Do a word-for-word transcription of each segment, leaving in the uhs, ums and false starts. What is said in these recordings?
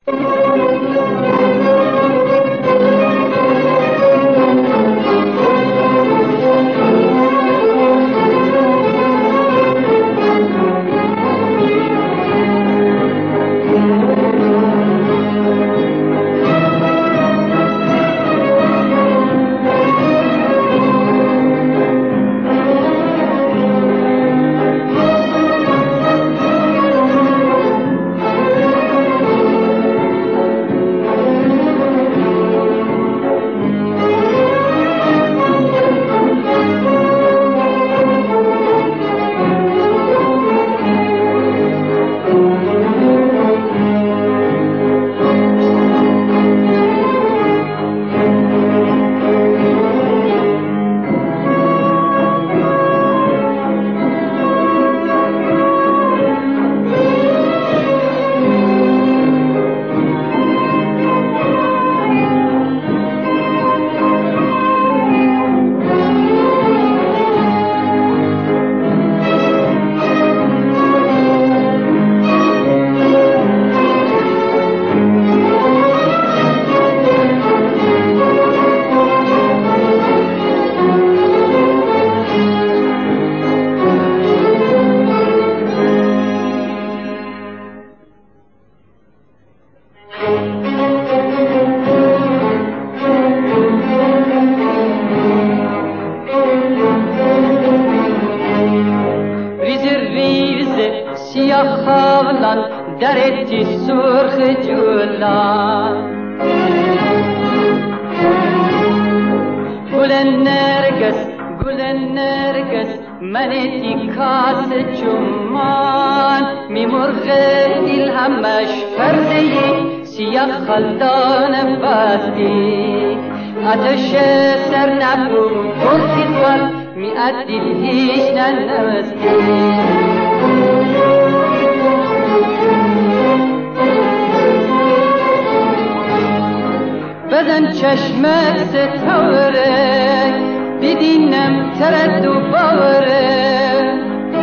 درتی سرخ جولان گل نرگس گل نرگس منتی کاس چمان میمرغ دل همش پرده سیاه خلدان بستی آتش سر نبو پرسی کن می ادیل هیچ ننوستی بزن چشمت ستاره بدینم ترد و باوره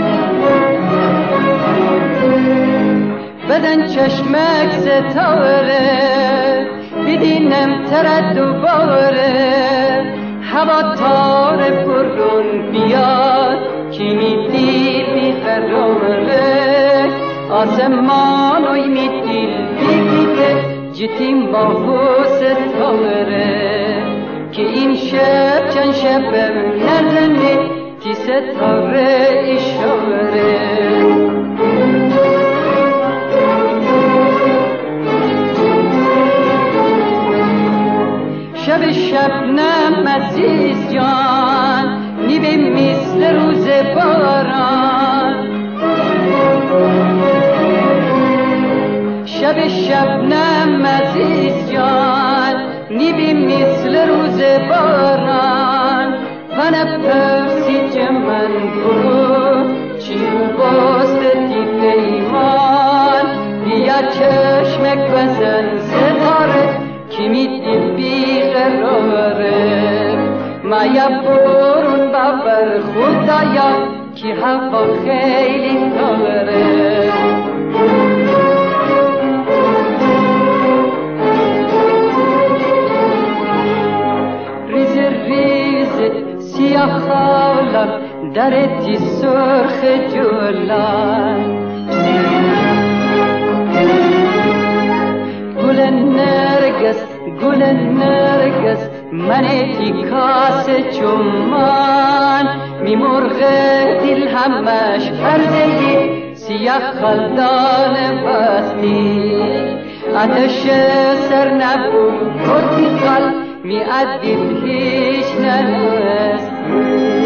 بزن چشمت ستاره بدینم ترد و باوره هوا تار پرون بیاد کی میدیل بیقراره آسمان اوی میدیل بیگیده جتیم با حوست تاره که این شب چند شبم نزنه که ستاره اشاره شب شبنم عزیز جان نیبه مثل روز باران شب شبنم عزیز جان نیبی مثل روز باران و نپرسی جمن برو چی باستی پیمان بیا چشمک بزن ستاره کی میدیل بیقراره مایا برون بابر خدایا کی هوا خیلی داره سیاه خالم درتی سرخ جولان گل نرگس گل نرگس منتی کاس چمان میمرغ دل همش پرده سیاه خلدان بستی آتش سر نبود پرتی خل می ادیل هیچ ننوست